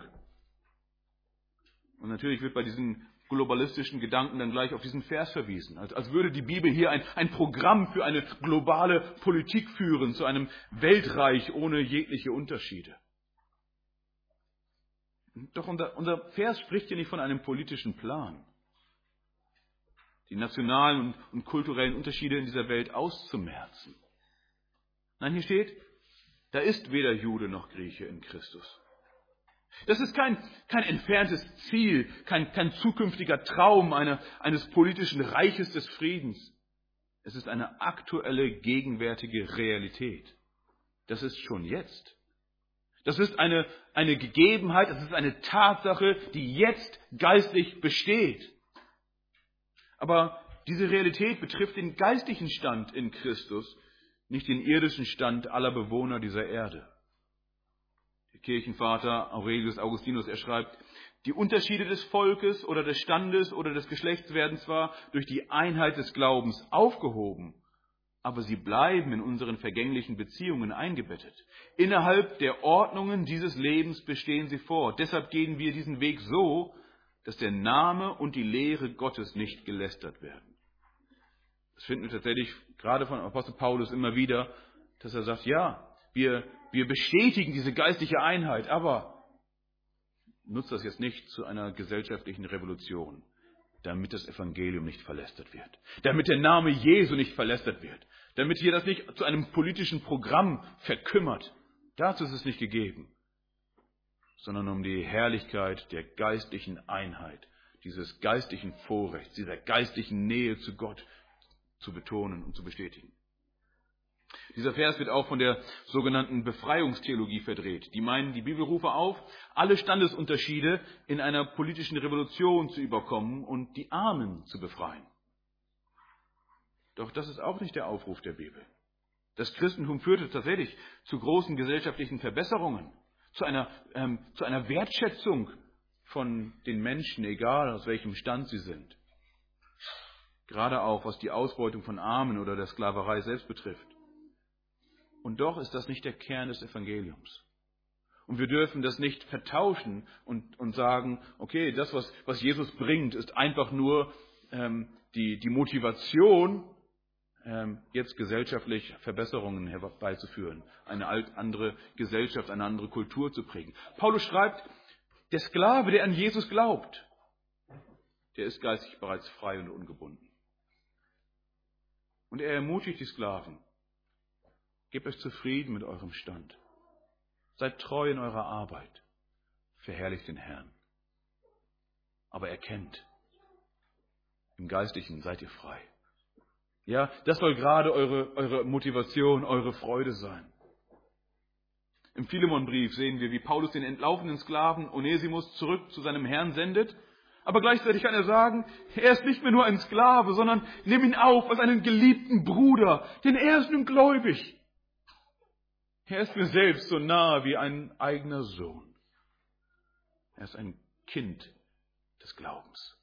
Und natürlich wird bei diesen globalistischen Gedanken dann gleich auf diesen Vers verwiesen. Als, als würde die Bibel hier ein, ein Programm für eine globale Politik führen, zu einem Weltreich ohne jegliche Unterschiede. Doch unser, unser Vers spricht hier nicht von einem politischen Plan, die nationalen und, und kulturellen Unterschiede in dieser Welt auszumerzen. Nein, hier steht, da ist weder Jude noch Grieche in Christus. Das ist kein, kein entferntes Ziel, kein, kein zukünftiger Traum eine, eines politischen Reiches des Friedens. Es ist eine aktuelle, gegenwärtige Realität. Das ist schon jetzt. Das ist eine, eine Gegebenheit, das ist eine Tatsache, die jetzt geistlich besteht. Aber Diese Realität betrifft den geistlichen Stand in Christus, nicht den irdischen Stand aller Bewohner dieser Erde. Der Kirchenvater Aurelius Augustinus, er schreibt, die Unterschiede des Volkes oder des Standes oder des Geschlechts werden zwar durch die Einheit des Glaubens aufgehoben, aber sie bleiben in unseren vergänglichen Beziehungen eingebettet. Innerhalb der Ordnungen dieses Lebens bestehen sie fort. Deshalb gehen wir diesen Weg so, dass der Name und die Lehre Gottes nicht gelästert werden. Das finden wir tatsächlich gerade von Apostel Paulus immer wieder, dass er sagt, ja, wir, wir bestätigen diese geistliche Einheit, aber nutzt das jetzt nicht zu einer gesellschaftlichen Revolution, damit das Evangelium nicht verlästert wird, damit der Name Jesu nicht verlästert wird, damit hier das nicht zu einem politischen Programm verkümmert. Dazu ist es nicht gegeben, sondern um die Herrlichkeit der geistlichen Einheit, dieses geistlichen Vorrechts, dieser geistlichen Nähe zu Gott zu betonen und zu bestätigen. Dieser Vers wird auch von der sogenannten Befreiungstheologie verdreht. Die meinen, die Bibel rufe auf, alle Standesunterschiede in einer politischen Revolution zu überkommen und die Armen zu befreien. Doch das ist auch nicht der Aufruf der Bibel. Das Christentum führte tatsächlich zu großen gesellschaftlichen Verbesserungen, zu einer, ähm, zu einer Wertschätzung von den Menschen, egal aus welchem Stand sie sind. Gerade auch, was die Ausbeutung von Armen oder der Sklaverei selbst betrifft. Und doch ist das nicht der Kern des Evangeliums. Und wir dürfen das nicht vertauschen und, und sagen, okay, das, was, was Jesus bringt, ist einfach nur ähm, die, die Motivation, ähm, jetzt gesellschaftlich Verbesserungen herbeizuführen, eine andere Gesellschaft, eine andere Kultur zu prägen. Paulus schreibt, der Sklave, der an Jesus glaubt, der ist geistig bereits frei und ungebunden. Und er ermutigt die Sklaven, gebt euch zufrieden mit eurem Stand. Seid treu in eurer Arbeit. Verherrlicht den Herrn. Aber erkennt, im Geistlichen seid ihr frei. Ja, das soll gerade eure, eure Motivation, eure Freude sein. Im Philemonbrief sehen wir, wie Paulus den entlaufenen Sklaven Onesimus zurück zu seinem Herrn sendet. Aber gleichzeitig kann er sagen, er ist nicht mehr nur ein Sklave, sondern nimm ihn auf als einen geliebten Bruder, denn er ist nun gläubig. Er ist mir selbst so nahe wie ein eigener Sohn. Er ist ein Kind des Glaubens.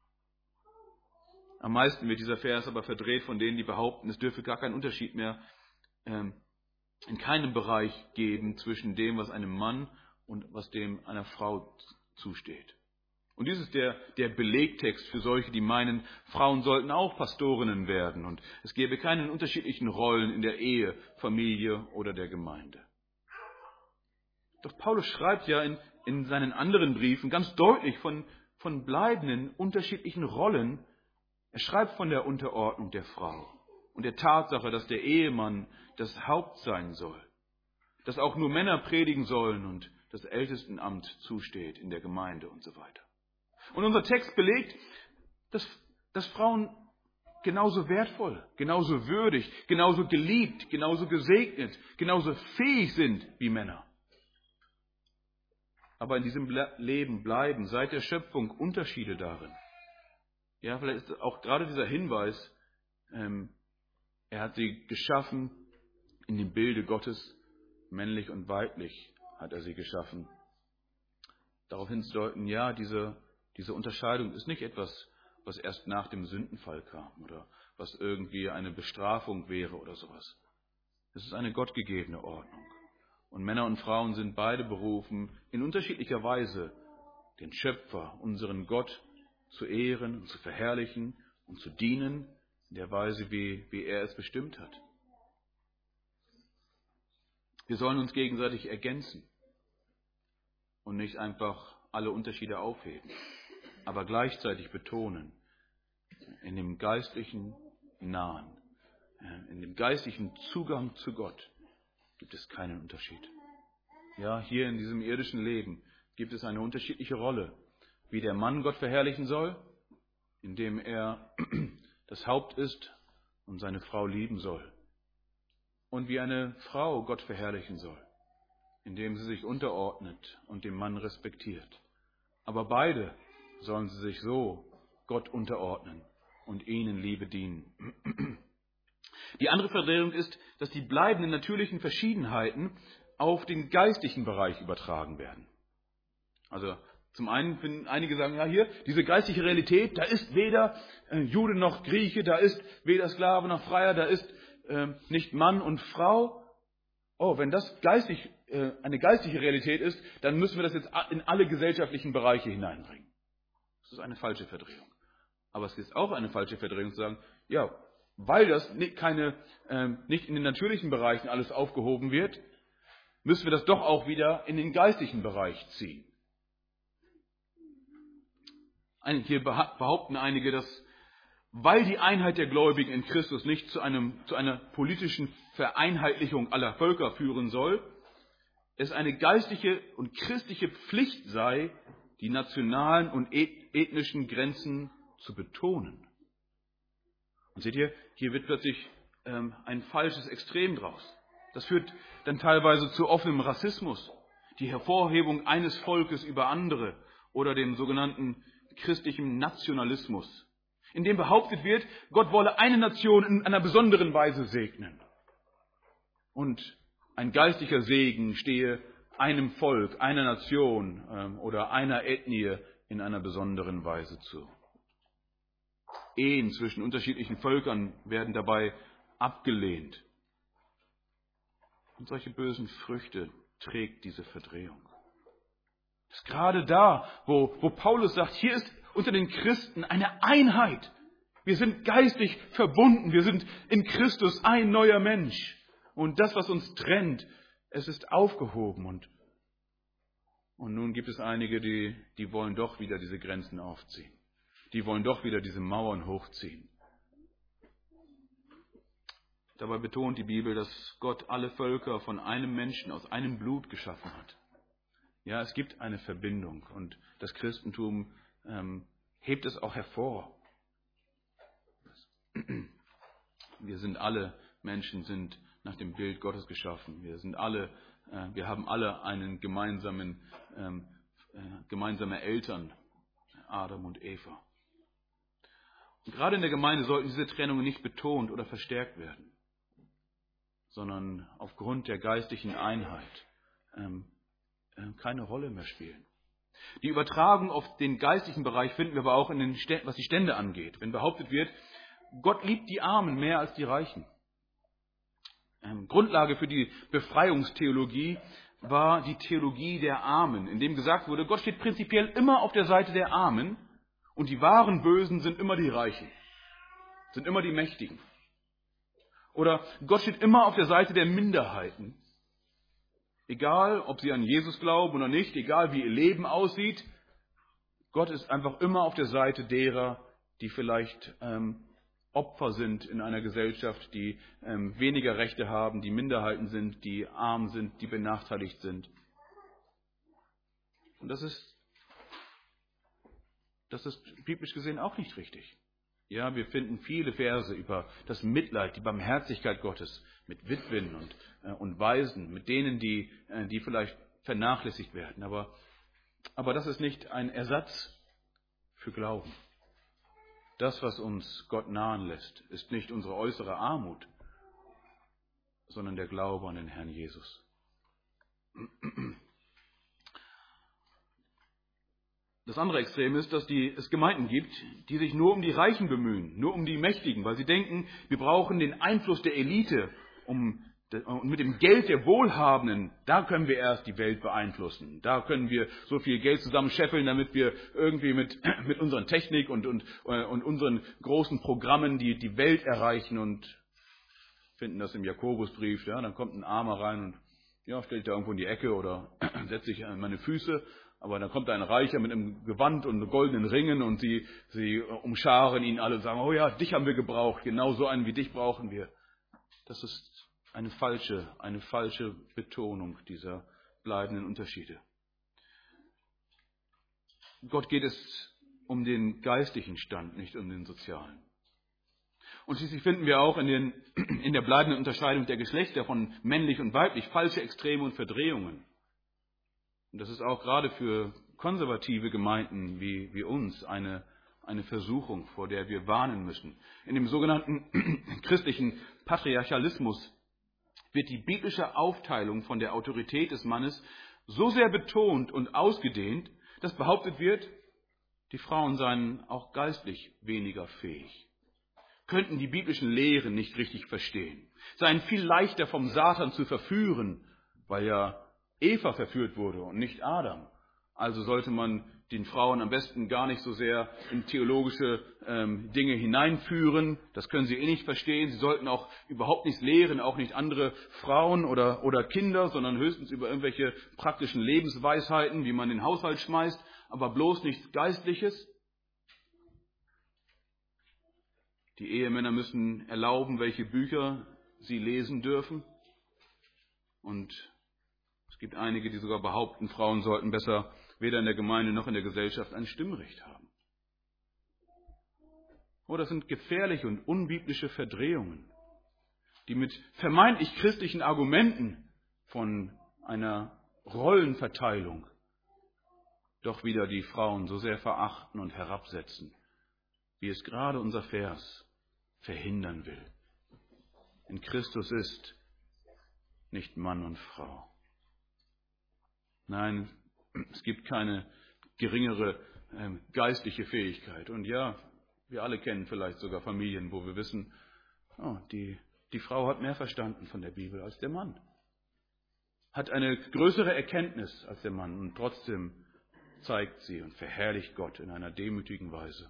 Am meisten wird dieser Vers aber verdreht von denen, die behaupten, es dürfe gar keinen Unterschied mehr ähm, in keinem Bereich geben zwischen dem, was einem Mann und was dem einer Frau zusteht. Und dies ist der, der Belegtext für solche, die meinen, Frauen sollten auch Pastorinnen werden und es gäbe keine unterschiedlichen Rollen in der Ehe, Familie oder der Gemeinde. Doch Paulus schreibt ja in, in seinen anderen Briefen ganz deutlich von, von bleibenden unterschiedlichen Rollen. Er schreibt von der Unterordnung der Frau und der Tatsache, dass der Ehemann das Haupt sein soll, dass auch nur Männer predigen sollen und das Ältestenamt zusteht in der Gemeinde und so weiter. Und unser Text belegt, dass, dass Frauen genauso wertvoll, genauso würdig, genauso geliebt, genauso gesegnet, genauso fähig sind wie Männer. Aber in diesem Leben bleiben seit der Schöpfung Unterschiede darin. Ja, vielleicht ist auch gerade dieser Hinweis, ähm, er hat sie geschaffen in dem Bilde Gottes, männlich und weiblich hat er sie geschaffen. Darauf hinzudeuten, ja, diese Diese Unterscheidung ist nicht etwas, was erst nach dem Sündenfall kam oder was irgendwie eine Bestrafung wäre oder sowas. Es ist eine gottgegebene Ordnung. Und Männer und Frauen sind beide berufen, in unterschiedlicher Weise den Schöpfer, unseren Gott, zu ehren und zu verherrlichen und zu dienen, in der Weise, wie, wie er es bestimmt hat. Wir sollen uns gegenseitig ergänzen und nicht einfach alle Unterschiede aufheben, aber gleichzeitig betonen, in dem geistlichen Nahen, in dem geistlichen Zugang zu Gott gibt es keinen Unterschied. Ja, hier in diesem irdischen Leben gibt es eine unterschiedliche Rolle, wie der Mann Gott verherrlichen soll, indem er das Haupt ist und seine Frau lieben soll. Und wie eine Frau Gott verherrlichen soll, indem sie sich unterordnet und den Mann respektiert. Aber beide sollen sie sich so Gott unterordnen, und ihnen Liebe dienen. Die andere Verdrehung ist, dass die bleibenden natürlichen Verschiedenheiten auf den geistlichen Bereich übertragen werden. Also zum einen finden einige sagen, ja hier, diese geistliche Realität, da ist weder äh, Jude noch Grieche, da ist weder Sklave noch Freier, da ist äh, nicht Mann und Frau. Oh, wenn das geistig, äh, eine geistliche Realität ist, dann müssen wir das jetzt in alle gesellschaftlichen Bereiche hineinbringen. Das ist eine falsche Verdrehung. Aber es ist auch eine falsche Verdrehung zu sagen, ja, weil das nicht, keine, äh, nicht in den natürlichen Bereichen alles aufgehoben wird, müssen wir das doch auch wieder in den geistlichen Bereich ziehen. Hier behaupten einige, dass, weil die Einheit der Gläubigen in Christus nicht zu, einem, zu einer politischen Vereinheitlichung aller Völker führen soll, es eine geistliche und christliche Pflicht sei, die nationalen und ethnischen Grenzen zu betonen. Und seht ihr, hier wird plötzlich ähm, ein falsches Extrem draus. Das führt dann teilweise zu offenem Rassismus, die Hervorhebung eines Volkes über andere oder dem sogenannten christlichen Nationalismus, in dem behauptet wird, Gott wolle eine Nation in einer besonderen Weise segnen. Und ein geistlicher Segen stehe einem Volk, einer Nation ähm, oder einer Ethnie in einer besonderen Weise zu. Ehen zwischen unterschiedlichen Völkern werden dabei abgelehnt. Und solche bösen Früchte trägt diese Verdrehung. Das ist gerade da, wo, wo Paulus sagt, hier ist unter den Christen eine Einheit. Wir sind geistig verbunden. Wir sind in Christus ein neuer Mensch. Und das, was uns trennt, es ist aufgehoben. Und, und nun gibt es einige, die, die wollen doch wieder diese Grenzen aufziehen. Die wollen doch wieder diese Mauern hochziehen. Dabei betont die Bibel, dass Gott alle Völker von einem Menschen aus einem Blut geschaffen hat. Ja, es gibt eine Verbindung und das Christentum ähm, hebt es auch hervor. Wir sind alle Menschen, sind nach dem Bild Gottes geschaffen. Wir sind alle, äh, wir haben alle einen gemeinsamen, ähm, äh, gemeinsame Eltern, Adam und Eva. Und gerade in der Gemeinde sollten diese Trennungen nicht betont oder verstärkt werden, sondern aufgrund der geistlichen Einheit ähm, äh, keine Rolle mehr spielen. Die Übertragung auf den geistlichen Bereich finden wir aber auch in den Ständen, was die Stände angeht. Wenn behauptet wird, Gott liebt die Armen mehr als die Reichen. Ähm, Grundlage für die Befreiungstheologie war die Theologie der Armen, in dem gesagt wurde, Gott steht prinzipiell immer auf der Seite der Armen und die wahren Bösen sind immer die Reichen, sind immer die Mächtigen. Oder Gott steht immer auf der Seite der Minderheiten. Egal, ob sie an Jesus glauben oder nicht, egal wie ihr Leben aussieht, Gott ist einfach immer auf der Seite derer, die vielleicht ähm, Opfer sind in einer Gesellschaft, die ähm, weniger Rechte haben, die Minderheiten sind, die arm sind, die benachteiligt sind. Und das ist, das ist biblisch gesehen auch nicht richtig. Ja, wir finden viele Verse über das Mitleid, die Barmherzigkeit Gottes mit Witwen und, äh, und Waisen, mit denen, die, äh, die vielleicht vernachlässigt werden. Aber, aber das ist nicht ein Ersatz für Glauben. Das, was uns Gott nahen lässt, ist nicht unsere äußere Armut, sondern der Glaube an den Herrn Jesus. Das andere Extrem ist, dass die, es Gemeinden gibt, die sich nur um die Reichen bemühen, nur um die Mächtigen, weil sie denken, wir brauchen den Einfluss der Elite, um, und mit dem Geld der Wohlhabenden, da können wir erst die Welt beeinflussen. Da können wir so viel Geld zusammenscheffeln, damit wir irgendwie mit, mit unserer Technik und, und, und unseren großen Programmen die, die Welt erreichen und finden das im Jakobusbrief. Ja, dann kommt ein Armer rein und ja, stellt da irgendwo in die Ecke oder setzt sich an meine Füße. Aber dann kommt ein Reicher mit einem Gewand und goldenen Ringen und sie, sie umscharen ihn alle und sagen, oh ja, dich haben wir gebraucht, genau so einen wie dich brauchen wir. Das ist eine falsche, eine falsche Betonung dieser bleibenden Unterschiede. Gott geht es um den geistlichen Stand, nicht um den sozialen. Und schließlich finden wir auch in, den, in der bleibenden Unterscheidung der Geschlechter von männlich und weiblich falsche Extreme und Verdrehungen. Und das ist auch gerade für konservative Gemeinden wie, wie uns eine, eine Versuchung, vor der wir warnen müssen. In dem sogenannten christlichen Patriarchalismus wird die biblische Aufteilung von der Autorität des Mannes so sehr betont und ausgedehnt, dass behauptet wird, die Frauen seien auch geistlich weniger fähig, könnten die biblischen Lehren nicht richtig verstehen, seien viel leichter vom Satan zu verführen, weil ja Eva verführt wurde und nicht Adam. Also sollte man den Frauen am besten gar nicht so sehr in theologische ähm, Dinge hineinführen. Das können sie eh nicht verstehen. Sie sollten auch überhaupt nichts lehren, auch nicht andere Frauen oder, oder Kinder, sondern höchstens über irgendwelche praktischen Lebensweisheiten, wie man den Haushalt schmeißt, aber bloß nichts Geistliches. Die Ehemänner müssen erlauben, welche Bücher sie lesen dürfen. Und es gibt einige, die sogar behaupten, Frauen sollten besser weder in der Gemeinde noch in der Gesellschaft ein Stimmrecht haben. Oh, das sind gefährliche und unbiblische Verdrehungen, die mit vermeintlich christlichen Argumenten von einer Rollenverteilung doch wieder die Frauen so sehr verachten und herabsetzen, wie es gerade unser Vers verhindern will. In Christus ist nicht Mann und Frau. Nein, es gibt keine geringere ähm, geistliche Fähigkeit. Und ja, wir alle kennen vielleicht sogar Familien, wo wir wissen, oh, die, die Frau hat mehr verstanden von der Bibel als der Mann. Hat eine größere Erkenntnis als der Mann und trotzdem zeigt sie und verherrlicht Gott in einer demütigen Weise.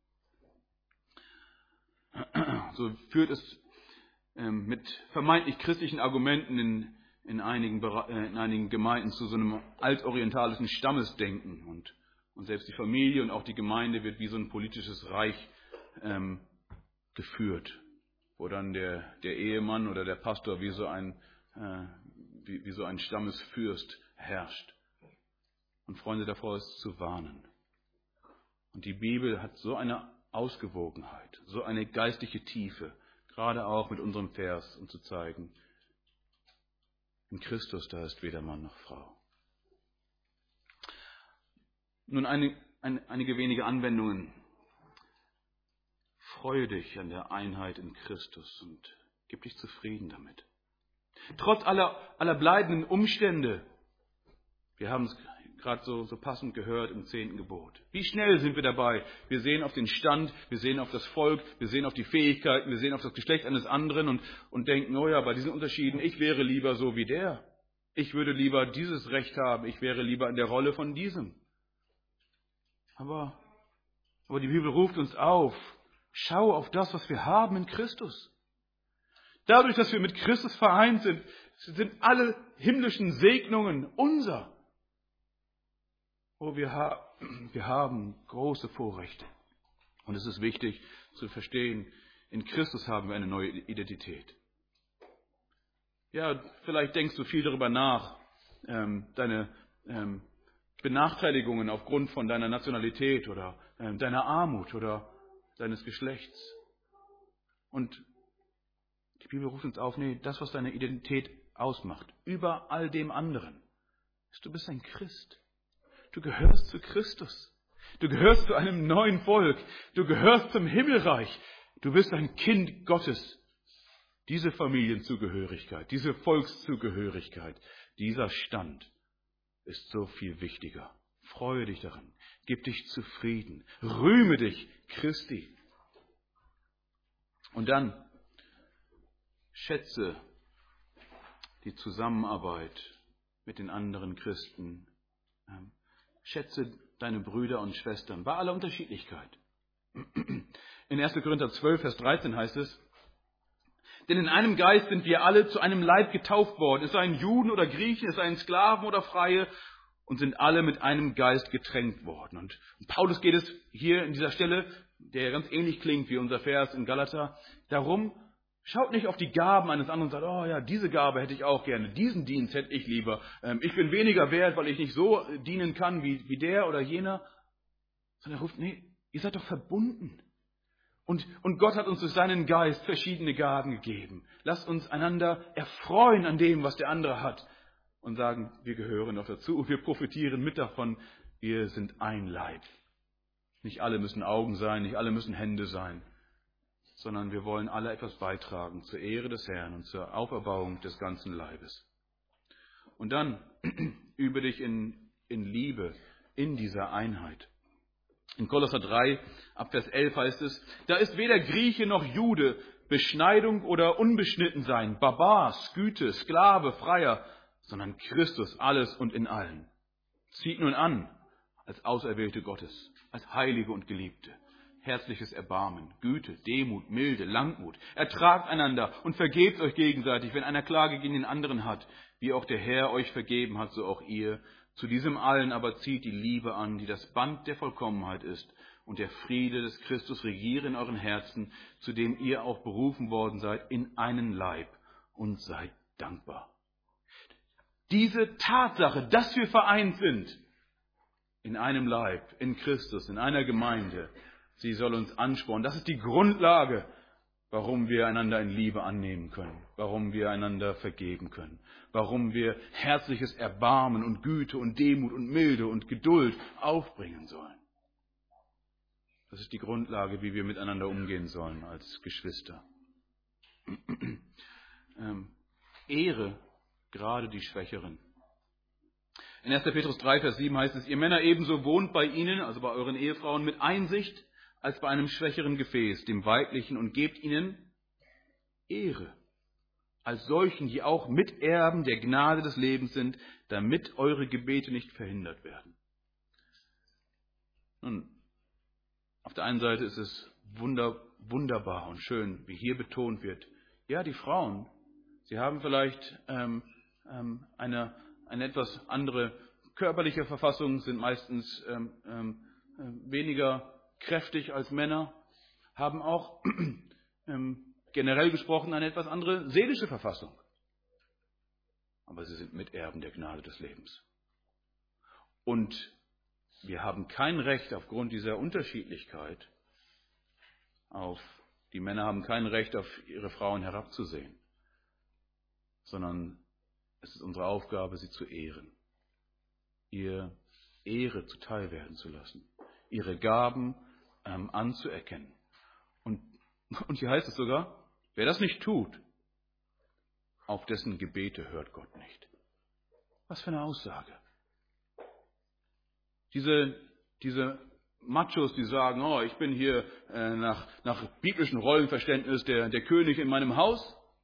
So führt es ähm, mit vermeintlich christlichen Argumenten in In einigen, in einigen Gemeinden zu so einem altorientalischen Stammesdenken. Und, und selbst die Familie und auch die Gemeinde wird wie so ein politisches Reich ähm, geführt, wo dann der, der Ehemann oder der Pastor wie so, ein, äh, wie, wie so ein Stammesfürst herrscht. Und Freunde, davor ist zu warnen. Und die Bibel hat so eine Ausgewogenheit, so eine geistliche Tiefe, gerade auch mit unserem Vers, um zu zeigen, in Christus, da ist weder Mann noch Frau. Nun eine, ein, einige wenige Anwendungen. Freue dich an der Einheit in Christus und gib dich zufrieden damit. Trotz aller, aller bleibenden Umstände, wir haben es gerade so, so passend gehört im zehnten Gebot. Wie schnell sind wir dabei? Wir sehen auf den Stand, wir sehen auf das Volk, wir sehen auf die Fähigkeiten, wir sehen auf das Geschlecht eines anderen und, und denken, oh ja, bei diesen Unterschieden, ich wäre lieber so wie der. Ich würde lieber dieses Recht haben, ich wäre lieber in der Rolle von diesem. Aber, aber die Bibel ruft uns auf, schau auf das, was wir haben in Christus. Dadurch, dass wir mit Christus vereint sind, sind alle himmlischen Segnungen unser. Oh, wir, ha- wir haben große Vorrechte. Und es ist wichtig zu verstehen, in Christus haben wir eine neue Identität. Ja, vielleicht denkst du viel darüber nach, ähm, deine ähm, Benachteiligungen aufgrund von deiner Nationalität oder ähm, deiner Armut oder deines Geschlechts. Und die Bibel ruft uns auf, nee, das, was deine Identität ausmacht, über all dem anderen, ist, du bist ein Christ. Du gehörst zu Christus. Du gehörst zu einem neuen Volk. Du gehörst zum Himmelreich. Du bist ein Kind Gottes. Diese Familienzugehörigkeit, diese Volkszugehörigkeit, dieser Stand ist so viel wichtiger. Freue dich daran. Gib dich zufrieden. Rühme dich, Christi. Und dann schätze die Zusammenarbeit mit den anderen Christen. Schätze deine Brüder und Schwestern bei aller Unterschiedlichkeit. In erster Korinther zwölf, Vers dreizehn heißt es, denn in einem Geist sind wir alle zu einem Leib getauft worden, es seien Juden oder Griechen, es seien Sklaven oder Freie, und sind alle mit einem Geist getränkt worden. Und Paulus geht es hier in dieser Stelle, der ganz ähnlich klingt wie unser Vers in Galater, darum, schaut nicht auf die Gaben eines anderen und sagt, oh ja, diese Gabe hätte ich auch gerne, diesen Dienst hätte ich lieber. Ich bin weniger wert, weil ich nicht so dienen kann wie, wie der oder jener. Sondern er ruft, nee, ihr seid doch verbunden. Und, und Gott hat uns durch seinen Geist verschiedene Gaben gegeben. Lasst uns einander erfreuen an dem, was der andere hat. Und sagen, wir gehören noch dazu und wir profitieren mit davon. Wir sind ein Leib. Nicht alle müssen Augen sein, nicht alle müssen Hände sein, sondern wir wollen alle etwas beitragen zur Ehre des Herrn und zur Auferbauung des ganzen Leibes. Und dann übe dich in, in Liebe, in dieser Einheit. In Kolosser drei, ab Vers elf heißt es, da ist weder Grieche noch Jude, Beschneidung oder Unbeschnittensein, Barbar, Sküte, Sklave, Freier, sondern Christus alles und in allen. Zieht nun an, als Auserwählte Gottes, als Heilige und Geliebte, herzliches Erbarmen, Güte, Demut, Milde, Langmut. Ertragt einander und vergebt euch gegenseitig, wenn einer Klage gegen den anderen hat. Wie auch der Herr euch vergeben hat, so auch ihr. Zu diesem allen aber zieht die Liebe an, die das Band der Vollkommenheit ist. Und der Friede des Christus regiere in euren Herzen, zu dem ihr auch berufen worden seid, in einen Leib. Und seid dankbar. Diese Tatsache, dass wir vereint sind, in einem Leib, in Christus, in einer Gemeinde, sie soll uns anspornen. Das ist die Grundlage, warum wir einander in Liebe annehmen können, warum wir einander vergeben können, warum wir herzliches Erbarmen und Güte und Demut und Milde und Geduld aufbringen sollen. Das ist die Grundlage, wie wir miteinander umgehen sollen als Geschwister. ähm, Ehre gerade die Schwächeren. In erster Petrus drei, Vers sieben heißt es, ihr Männer ebenso wohnt bei ihnen, also bei euren Ehefrauen, mit Einsicht als bei einem schwächeren Gefäß, dem Weiblichen, und gebt ihnen Ehre, als solchen, die auch Miterben der Gnade des Lebens sind, damit eure Gebete nicht verhindert werden. Nun, auf der einen Seite ist es wunder, wunderbar und schön, wie hier betont wird, ja, die Frauen, sie haben vielleicht ähm, ähm, eine Eine etwas andere körperliche Verfassung, sind meistens ähm, ähm, weniger kräftig als Männer, haben auch ähm, generell gesprochen eine etwas andere seelische Verfassung. Aber sie sind Miterben der Gnade des Lebens. Und wir haben kein Recht aufgrund dieser Unterschiedlichkeit, auf die Männer haben kein Recht auf ihre Frauen herabzusehen, sondern es ist unsere Aufgabe, sie zu ehren, ihr Ehre zuteil werden zu lassen, ihre Gaben ähm, anzuerkennen. Und, und hier heißt es sogar, wer das nicht tut, auf dessen Gebete hört Gott nicht. Was für eine Aussage. Diese, diese Machos, die sagen, oh, ich bin hier äh, nach, nach biblischem Rollenverständnis der, der König in meinem Haus.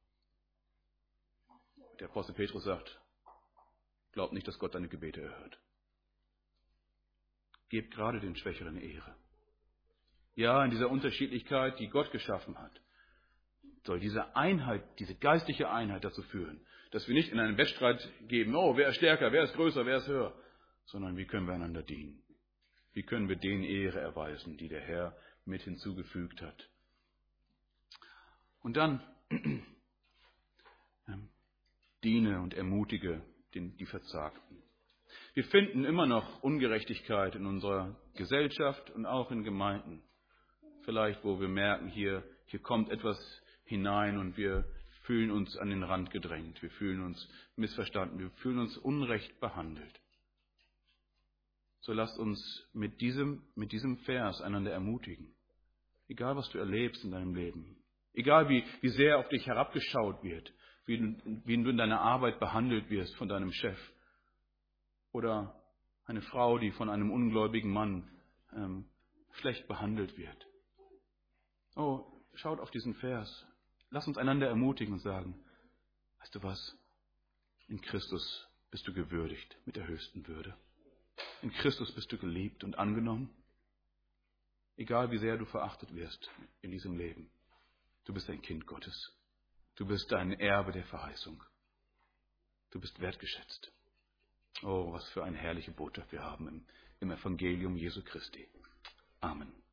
Der Apostel Petrus sagt, glaub nicht, dass Gott deine Gebete erhört. Gebt gerade den Schwächeren Ehre. Ja, in dieser Unterschiedlichkeit, die Gott geschaffen hat, soll diese Einheit, diese geistliche Einheit dazu führen, dass wir nicht in einen Wettstreit geben, oh, wer ist stärker, wer ist größer, wer ist höher, sondern wie können wir einander dienen? Wie können wir denen Ehre erweisen, die der Herr mit hinzugefügt hat? Und dann diene und ermutige den, die Verzagten. Wir finden immer noch Ungerechtigkeit in unserer Gesellschaft und auch in Gemeinden. Vielleicht, wo wir merken, hier, hier kommt etwas hinein und wir fühlen uns an den Rand gedrängt. Wir fühlen uns missverstanden. Wir fühlen uns unrecht behandelt. So lasst uns mit diesem, mit diesem Vers einander ermutigen. Egal, was du erlebst in deinem Leben. Egal, wie, wie sehr auf dich herabgeschaut wird. Wie, wie du in deiner Arbeit behandelt wirst von deinem Chef. Oder eine Frau, die von einem ungläubigen Mann ähm, schlecht behandelt wird. Oh, schaut auf diesen Vers. Lass uns einander ermutigen und sagen, weißt du was? In Christus bist du gewürdigt mit der höchsten Würde. In Christus bist du geliebt und angenommen. Egal wie sehr du verachtet wirst in diesem Leben. Du bist ein Kind Gottes. Du bist ein Erbe der Verheißung. Du bist wertgeschätzt. Oh, was für eine herrliche Botschaft wir haben im, im Evangelium Jesu Christi. Amen.